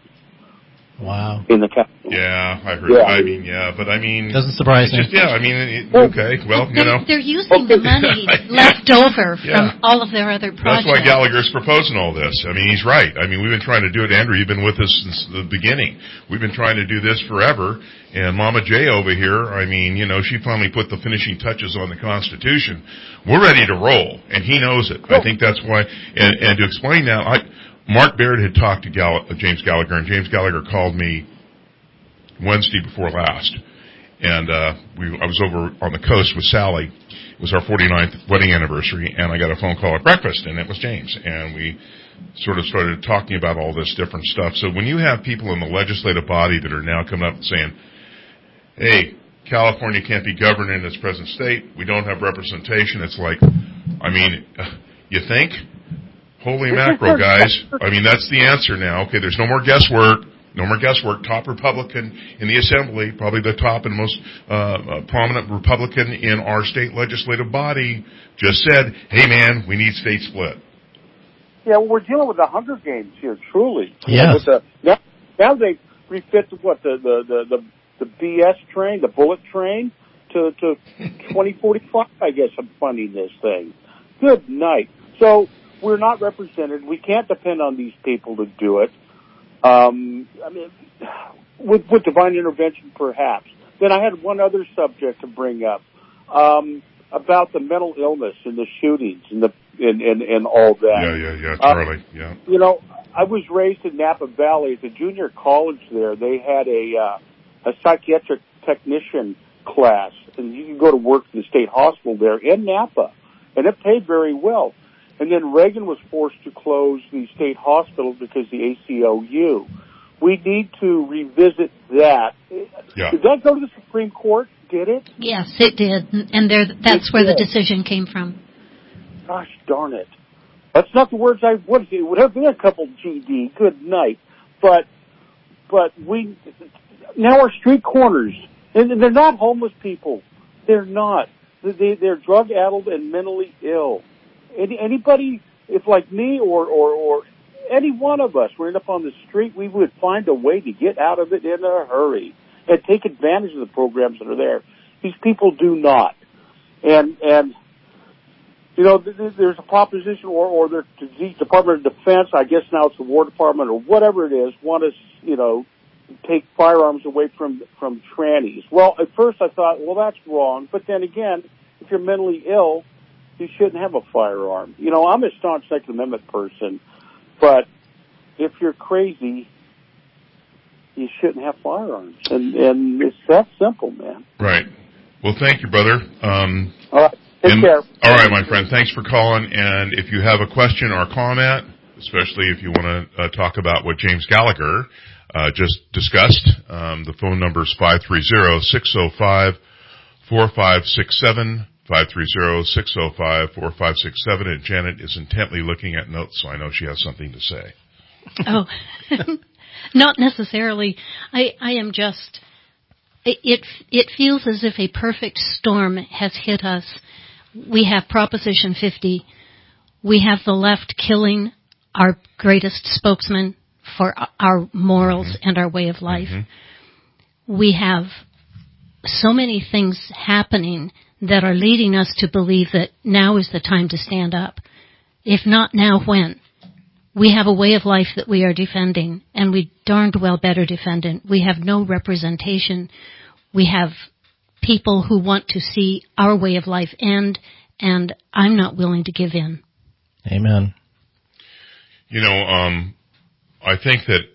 Wow. In the Capitol. Yeah, I heard. Yeah. I mean, yeah, but I mean, doesn't surprise me. Just, yeah, I mean, it, okay, well, you They're, know, they're using the money left over Yeah. from all of their other projects. That's why Gallagher's proposing all this. I mean, he's right. I mean, we've been trying to do it. Andrew, you've been with us since the beginning. We've been trying to do this forever. And Mama J over here, I mean, you know, she finally put the finishing touches on the Constitution. We're ready to roll, and he knows it. I think that's why. And, and to explain now, I, Mark Baird had talked to Gall- James Gallagher, and James Gallagher called me Wednesday before last, and uh, we I was over on the coast with Sally. It was our forty-ninth wedding anniversary, and I got a phone call at breakfast, and it was James, and we sort of started talking about all this different stuff. So when you have people in the legislative body that are now coming up and saying, hey, California can't be governed in its present state, we don't have representation, it's like, I mean, you think? Holy mackerel, guys. I mean, that's the answer now. Okay, there's no more guesswork. No more guesswork. Top Republican in the Assembly, probably the top and most uh, uh, prominent Republican in our state legislative body, just said, hey, man, we need state split. Yeah, well, we're dealing with the Hunger Games here, truly. Yeah. With the, now, now they refit the, what, the, the, the, the, the B S train, the bullet train, to, to twenty forty-five, I guess, I'm funding this thing. Good night. So we're not represented. We can't depend on these people to do it. Um, I mean, with, with divine intervention, perhaps. Then I had one other subject to bring up, um, about the mental illness and the shootings and the, and, and, and all that. Yeah, yeah, yeah, Charlie, uh, yeah. You know, I was raised in Napa Valley at the junior college there. They had a, uh, a psychiatric technician class, and you could go to work in the state hospital there in Napa, and it paid very well. And then Reagan was forced to close the state hospital because the A C L U. We need to revisit that. Yeah. Did that go to the Supreme Court? Did it? Yes, it did. And there, that's It where did. the decision came from. Gosh darn it. That's not the words I would say. It would have been a couple G D. Good night. But, but we, now our street corners, and they're not homeless people. They're not. They, they're drug-addled and mentally ill. Any, anybody, if like me or, or, or any one of us were end up on the street, we would find a way to get out of it in a hurry and take advantage of the programs that are there. These people do not. And, and, you know, th- th- there's a proposition or, or the Department of Defense, I guess now it's the War Department or whatever it is, want us, you know, take firearms away from, from trannies. Well, at first I thought, well, that's wrong. But then again, if you're mentally ill, you shouldn't have a firearm. You know, I'm a staunch Second Amendment person, but if you're crazy, you shouldn't have firearms. And, and it's that simple, man. Right. Well, thank you, brother. Um, all right. Take and, care. All right, my friend. Thanks for calling. And if you have a question or comment, especially if you want to uh, talk about what James Gallagher uh, just discussed, um, the phone number is five three zero, six zero five, four five six seven. five three zero, six zero five, four five six seven, and Janet is intently looking at notes, so I know she has something to say. Oh, not necessarily. I, I am just, it, it feels as if a perfect storm has hit us. We have Proposition fifty. We have the left killing our greatest spokesman for our morals mm-hmm. and our way of life. Mm-hmm. We have so many things happening that are leading us to believe that now is the time to stand up. If not now, when? We have a way of life that we are defending, and we darned well better defend it. We have no representation. We have people who want to see our way of life end, and I'm not willing to give in. Amen. You know, um, I think that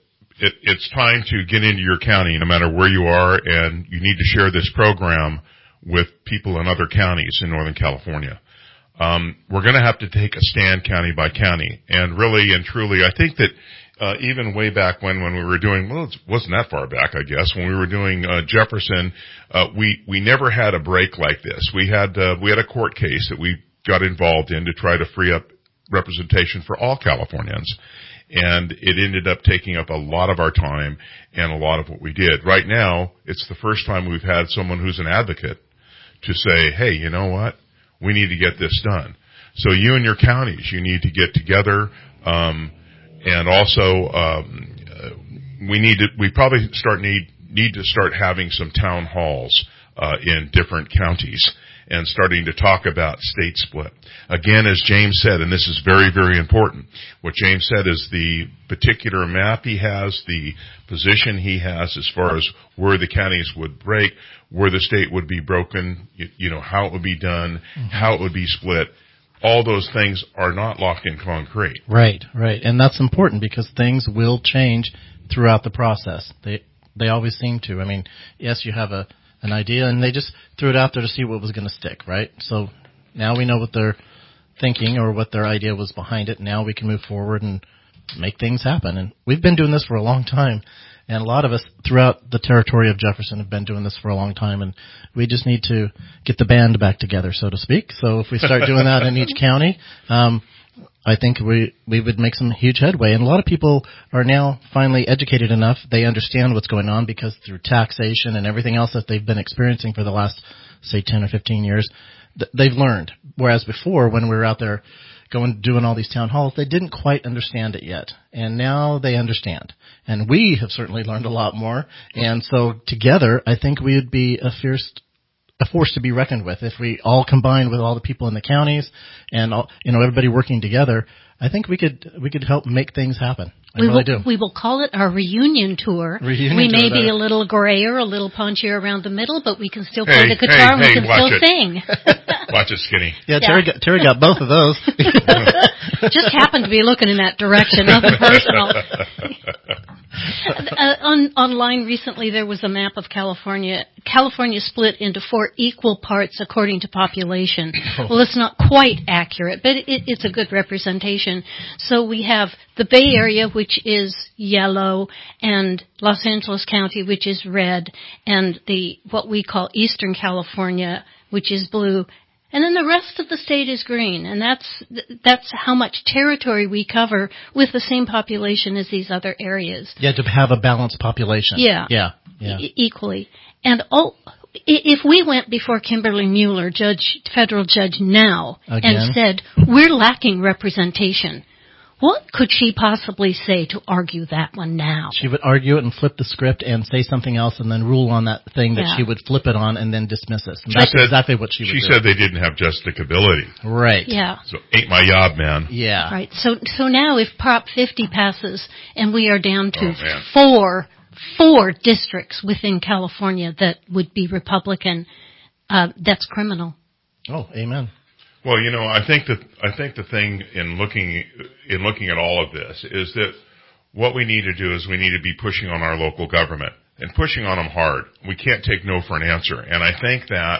it, it's time to get into your county, no matter where you are, and you need to share this program with people in other counties in Northern California. Um, we're going to have to take a stand county by county, and really and truly, I think that uh, even way back when, when we were doing, well, it wasn't that far back, I guess, when we were doing uh, Jefferson, uh, we we never had a break like this. We had uh, we had a court case that we got involved in to try to free up representation for all Californians, and it ended up taking up a lot of our time and a lot of what we did. Right now, it's the first time we've had someone who's an advocate to say, hey, you know what? We need to get this done. So you and your counties, you need to get together, um, and also um, uh, we need to. We probably start need need to start having some town halls uh, in different counties and starting to talk about state split. Again, as James said, and this is very, very important, what James said is the particular map he has, the position he has as far as where the counties would break, where the state would be broken, you, you know, how it would be done, mm-hmm. how it would be split. All those things are not locked in concrete. Right, right. And that's important because things will change throughout the process. They they always seem to. I mean, yes, you have a an idea, and they just threw it out there to see what was going to stick, right? So now we know what they're thinking or what their idea was behind it. Now we can move forward and make things happen. And we've been doing this for a long time, and a lot of us throughout the territory of Jefferson have been doing this for a long time, and we just need to get the band back together, so to speak. So if we start doing that in each county, um, I think we we would make some huge headway. And a lot of people are now finally educated enough. They understand what's going on because through taxation and everything else that they've been experiencing for the last, say, ten or fifteen years, th- they've learned. Whereas before, when we were out there going doing all these town halls, they didn't quite understand it yet. And now they understand. And we have certainly learned a lot more. And so together, I think we would be a fierce a force to be reckoned with. If we all combine with all the people in the counties and all, you know, everybody working together, I think we could we could help make things happen. I we really will, do. We will call it our reunion tour. Reunion we may tour, be there. a little grayer, a little punchier around the middle, but we can still hey, play the guitar hey, and we hey, can watch still it. sing. Watch it, Skinny. Yeah, Yeah. Terry got, Terry got both of those. Just happened to be looking in that direction, nothing personal. uh, on online recently, there was a map of California. California split into four equal parts according to population. Well, it's not quite accurate, but it, it's a good representation. So we have the Bay Area, which is yellow, and Los Angeles County, which is red, and the what we call Eastern California, which is blue. And then the rest of the state is green, and that's that's how much territory we cover with the same population as these other areas. Yeah, to have a balanced population. Yeah, yeah, yeah. E- equally. And oh, if we went before Kimberly Mueller, judge, federal judge now, Again? and said we're lacking representation, what could she possibly say to argue that one now? She would argue it and flip the script and say something else and then rule on that thing that Yeah. she would flip it on and then dismiss it. And She that's said- exactly what she would She do. said they didn't have justicability. Right. Yeah. So ain't my job, man. Yeah. Right. So so now if Prop fifty passes and we are down to Oh, man. four four districts within California that would be Republican, uh, that's criminal. Oh, amen. Well, you know, I think that I think the thing in looking in looking at all of this is that what we need to do is we need to be pushing on our local government and pushing on them hard. We can't take no for an answer. And I think that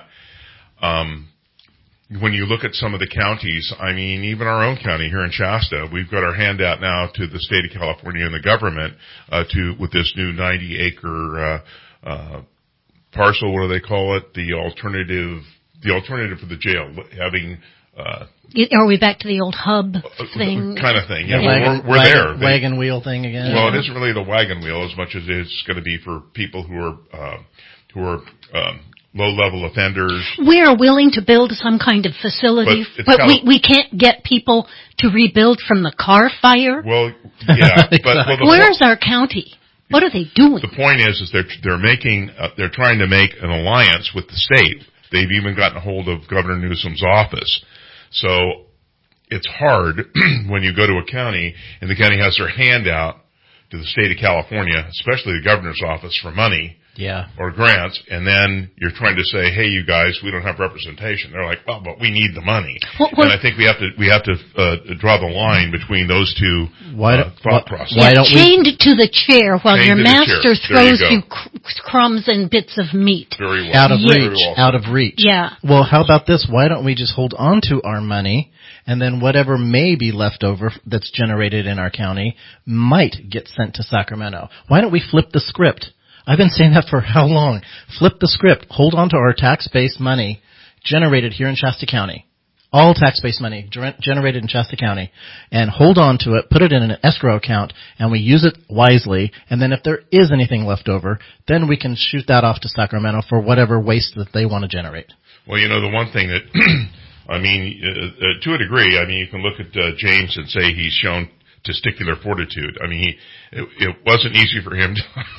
um, when you look at some of the counties, I mean, even our own county here in Shasta, we've got our hand out now to the state of California and the government uh, to with this new ninety acre uh, uh, parcel. What do they call it? The alternative. The alternative for the jail, having uh, Are we back to the old hub thing? kind of thing. Yeah, The well, wagon, we're, we're wagon, there. They, wagon wheel thing again. well, it isn't really the wagon wheel as much as it's going to be for people who are uh, who are um, low-level offenders. We are willing to build some kind of facility, But it's but, Cal- we, we can't get people to rebuild from the car fire. Well, yeah, but well, the Where's our county? What are they doing? The point is, is they're they're making uh, they're trying to make an alliance with the state. They've even gotten a hold of Governor Newsom's office. So it's hard when you go to a county and the county has their hand out to the state of California, especially the governor's office, for money. Yeah. Or grants, and then you're trying to say, "Hey, you guys, we don't have representation." They're like, "Well, but we need the money." Well, well, and I think we have to we have to uh, draw the line between those two why uh, thought why, processes. Why don't chained we, to the chair while Chained your to the master chair. throws There you you cr- crumbs and bits of meat. Very well. out of Yeah. reach? Out of reach. Yeah. Well, how about this? Why don't we just hold on to our money, and then whatever may be left over that's generated in our county might get sent to Sacramento? Why don't we flip the script? I've been saying that for how long? Flip the script. Hold on to our tax-based money generated here in Shasta County. All tax-based money ger- generated in Shasta County. And hold on to it, put it in an escrow account, and we use it wisely. And then if there is anything left over, then we can shoot that off to Sacramento for whatever waste that they want to generate. Well, you know, the one thing that, I mean, uh, uh, to a degree, I mean, you can look at uh, James and say he's shown testicular fortitude. I mean, he, it, it wasn't easy for him to,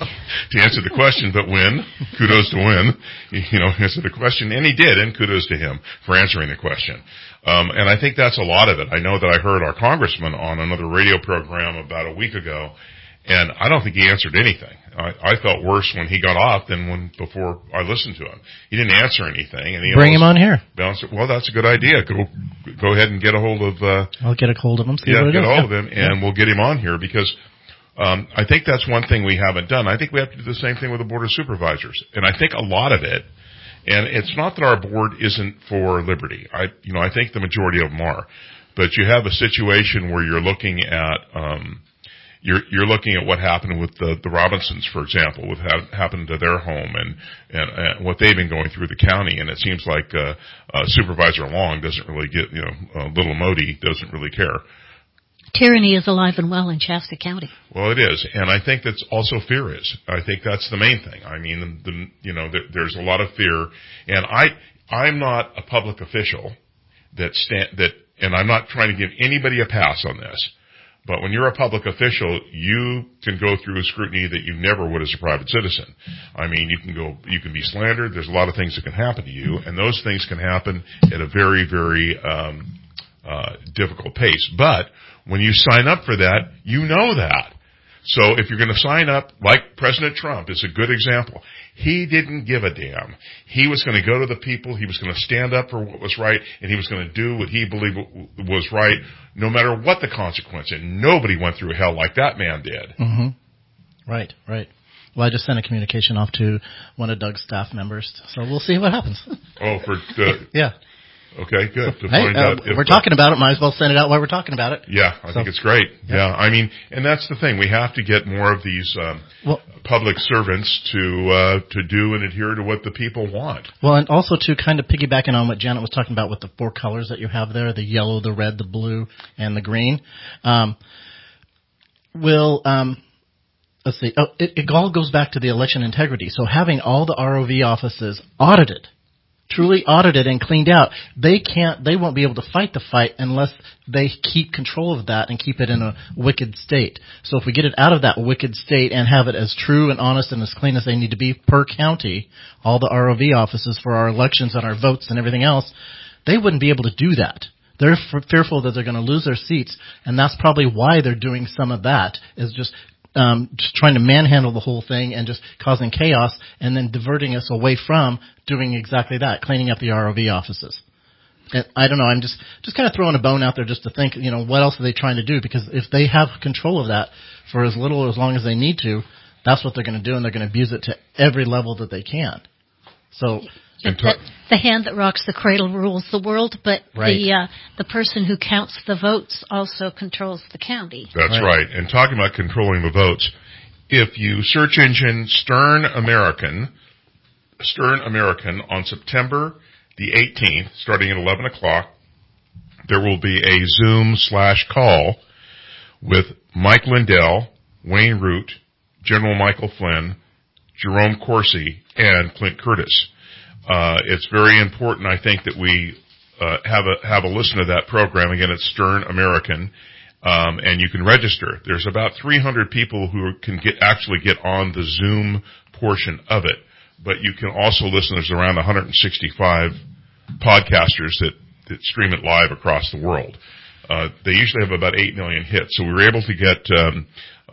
to answer the question, but win. Kudos to win. You know, answer the question, and he did, and kudos to him for answering the question. Um, and I think that's a lot of it. I know that I heard our congressman on another radio program about a week ago, and I don't think he answered anything. I, I felt worse when he got off than when before I listened to him. He didn't answer anything, and he Bring him on here. Balanced it. Well, that's a good idea. Go, go ahead and get a hold of. Uh, I'll get a hold of him. See yeah, what it get is. a hold yeah. of him, and yeah. we'll get him on here because um, I think that's one thing we haven't done. I think we have to do the same thing with the board of supervisors, and I think a lot of it. And it's not that our board isn't for liberty. I, you know, I think the majority of them are, but you have a situation where you're looking at. Um, You're, you're looking at what happened with the, the Robinsons, for example, what ha- happened to their home and, and, and what they've been going through the county. And it seems like, uh, uh, Supervisor Long doesn't really get, you know, uh, Little Modi doesn't really care. Tyranny is alive and well in Shasta County. Well, it is. And I think that's also fear is. I think that's the main thing. I mean, the, the you know, the, there's a lot of fear. And I, I'm not a public official that stand, that, and I'm not trying to give anybody a pass on this. But when you're a public official, you can go through a scrutiny that you never would as a private citizen. I mean, you can go, you can be slandered. There's a lot of things that can happen to you, and those things can happen at a very, very um, uh, difficult pace. But when you sign up for that, you know that. So if you're going to sign up, like President Trump is a good example. He didn't give a damn. He was going to go to the people. He was going to stand up for what was right, and he was going to do what he believed was right, no matter what the consequence. And nobody went through hell like that man did. Mm-hmm. Right, right. Well, I just sent a communication off to one of Doug's staff members, so we'll see what happens. Oh, for uh, yeah. Okay, good. To hey, find uh, out if, we're talking about it. Might as well send it out while we're talking about it. Yeah, I so, think it's great. Yeah. yeah, I mean, and that's the thing. We have to get more of these um, well, public servants to uh, to do and adhere to what the people want. Well, and also to kind of piggybacking on what Janet was talking about with the four colors that you have there, the yellow, the red, the blue, and the green. Um, will um, let's see. Oh, it, it all goes back to the election integrity. So having all the R O V offices audited. Truly audited and cleaned out, they can't, they won't be able to fight the fight unless they keep control of that and keep it in a wicked state. So if we get it out of that wicked state and have it as true and honest and as clean as they need to be per county, all the R O V offices for our elections and our votes and everything else, they wouldn't be able to do that. They're f- fearful that they're going to lose their seats, and that's probably why they're doing some of that, is just Um, just trying to manhandle the whole thing and just causing chaos and then diverting us away from doing exactly that, cleaning up the R O V offices. And I don't know, I'm just, just kind of throwing a bone out there just to think, you know, what else are they trying to do? Because if they have control of that for as little or as long as they need to, that's what they're going to do, and they're going to abuse it to every level that they can. So... The, the hand that rocks the cradle rules the world, but right. the uh, the person who counts the votes also controls the county. That's right. right. And talking about controlling the votes, if you search engine Stern American, Stern American on September the eighteenth, starting at eleven o'clock, there will be a Zoom slash call with Mike Lindell, Wayne Root, General Michael Flynn, Jerome Corsi, and Clint Curtis. Uh, it's very important, I think, that we uh, have a have a listen to that program. Again, it's Stern American, um, and you can register. There's about three hundred people who can get actually get on the Zoom portion of it, but you can also listen. There's around one hundred sixty-five podcasters that, that stream it live across the world. Uh, they usually have about eight million hits, so we were able to get um,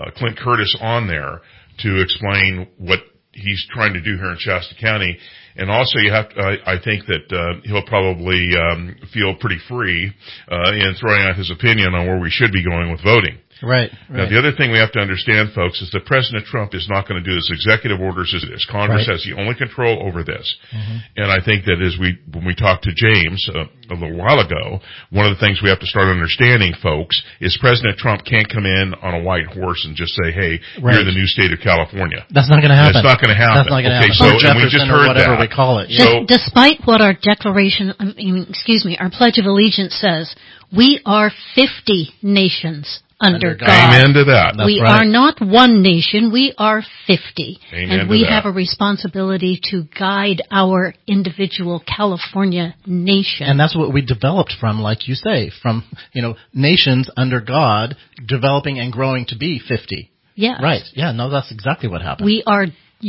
uh, Clint Curtis on there to explain what he's trying to do here in Shasta County. And also, you have to, I, I think that uh, he'll probably um, feel pretty free uh, in throwing out his opinion on where we should be going with voting. Right, Now, right. the other thing we have to understand, folks, is that President Trump is not going to do this executive orders as this. Congress Right. has the only control over this. Mm-hmm. And I think that as we, when we talked to James uh, a little while ago, one of the things we have to start understanding, folks, is President Trump can't come in on a white horse and just say, hey, Right. you're the new state of California. That's not going to happen. That's not going to happen. That's not going to okay, happen. so, and we just or heard whatever that. we call it. So, Des- despite what our declaration, I mean, excuse me, our Pledge of Allegiance says, we are fifty nations under, Under God. God. Amen to that. That's we right. are not one nation, we are fifty. Amen and to we that. have a responsibility to guide our individual California nation. And that's what we developed from, like you say, from, you know, nations under God developing and growing to be fifty. Yes. Right. Yeah, no, that's exactly what happened. We are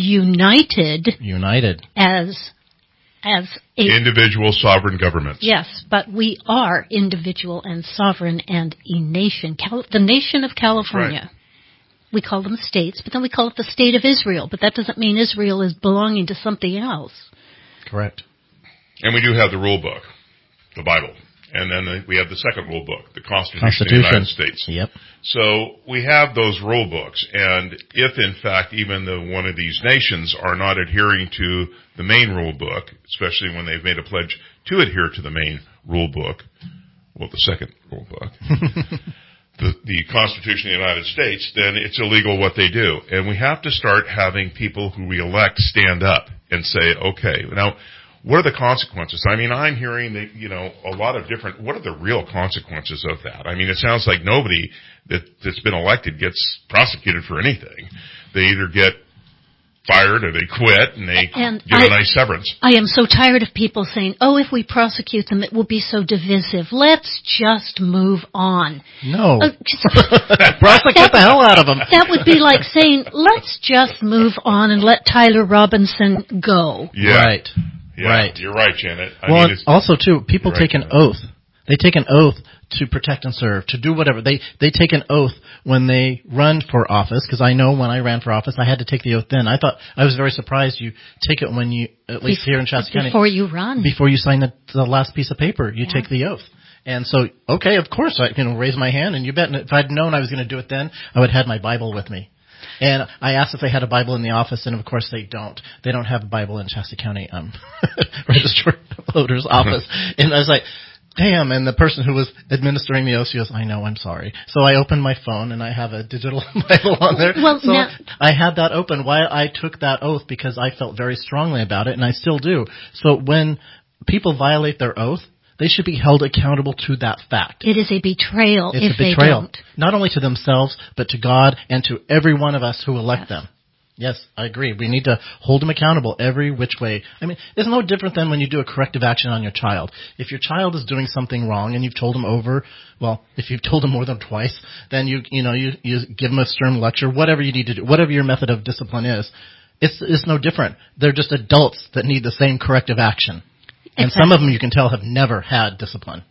united United. as as a individual sovereign governments. yes, but we are individual and sovereign and a nation. Cal- the nation of California. Right. We call them states, but then we call it the state of Israel. But that doesn't mean Israel is belonging to something else. Correct. And we do have the rule book, the Bible. And then the, we have the second rule book, the Constitution, Constitution of the United States. Yep. So we have those rule books. And if, in fact, even the, one of these nations are not adhering to the main rule book, especially when they've made a pledge to adhere to the main rule book, well, the second rule book, the, the Constitution of the United States, then it's illegal what they do. And we have to start having people who we elect stand up and say, okay, now, what are the consequences? I mean, I'm hearing that, you know, a lot of different, what are the real consequences of that? I mean, it sounds like nobody that, that's been elected gets prosecuted for anything. They either get fired or they quit and they And get I, a nice severance. I am so tired of people saying, oh, if we prosecute them, it will be so divisive. Let's just move on. No. Uh, just- Prosecute the hell out of them. That would be like saying, let's just move on and let Tyler Robinson go. Yeah. Right. Yeah, Right. You're right, Janet. I well, mean, it's, also, too, people You're take right, an Janet. oath. They take an oath to protect and serve, to do whatever. They they take an oath when they run for office, because I know when I ran for office, I had to take the oath then. I thought, I was very surprised you take it when you, at least here in Shasta County. Before you run. Before you sign the, the last piece of paper, you Yeah. take the oath. And so, okay, of course, I you know raise my hand, and you bet. If I'd known I was going to do it then, I would have had my Bible with me. And I asked if they had a Bible in the office, and of course they don't. They don't have a Bible in Shasta County um, Register Voter's office. And I was like, damn. And the person who was administering the oath, she goes, I know, I'm sorry. So I opened my phone, and I have a digital Bible on there. Well, so now- I had that open while I took that oath because I felt very strongly about it, and I still do. So when people violate their oath, they should be held accountable to that fact. It is a betrayal It's if a betrayal, they don't. not only to themselves, but to God and to every one of us who elect them. Yes, I agree. We need to hold them accountable every which way. I mean, it's no different than when you do a corrective action on your child. If your child is doing something wrong and you've told them over, well, if you've told them more than twice, then you, you know, you, you give them a stern lecture, whatever you need to do, whatever your method of discipline is. It's, it's no different. They're just adults that need the same corrective action. And Exactly. some of them you can tell have never had discipline.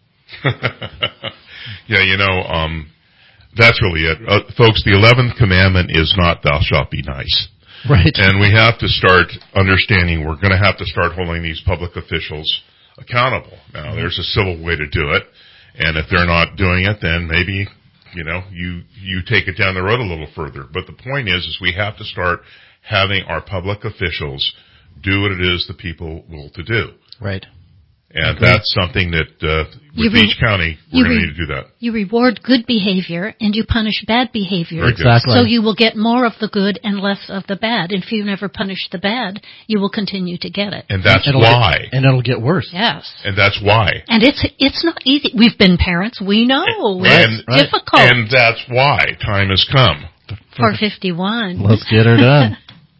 Yeah, you know, um, that's really it. Uh, folks, the eleventh commandment is not thou shalt be nice. Right. And we have to start understanding we're going to have to start holding these public officials accountable. Now, there's a civil way to do it. And if they're not doing it, then maybe, you know, you, you take it down the road a little further. But the point is, is we have to start having our public officials do what it is the people will to do. Right. And Agreed. that's something that, uh, You with re- each county, you we're going to re- need to do that. You reward good behavior and you punish bad behavior. Very good. Exactly. So you will get more of the good and less of the bad. If you never punish the bad, you will continue to get it. And that's It'll why. Get, and it'll get worse. Yes. And that's why. And it's it's not easy. We've been parents. We know And, it's difficult and that's why time has come. for fifty-one. Let's get her done.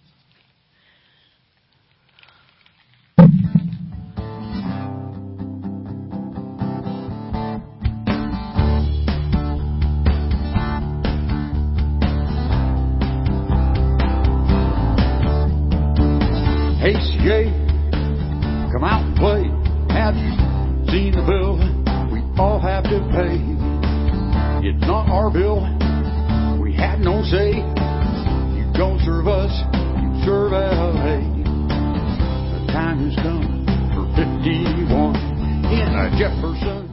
Hey, C A, come out and play. Have you seen the bill we all have to pay? It's not our bill. We have got no say. You don't serve us, you serve L A. The time has come for fifty-one in a Jefferson.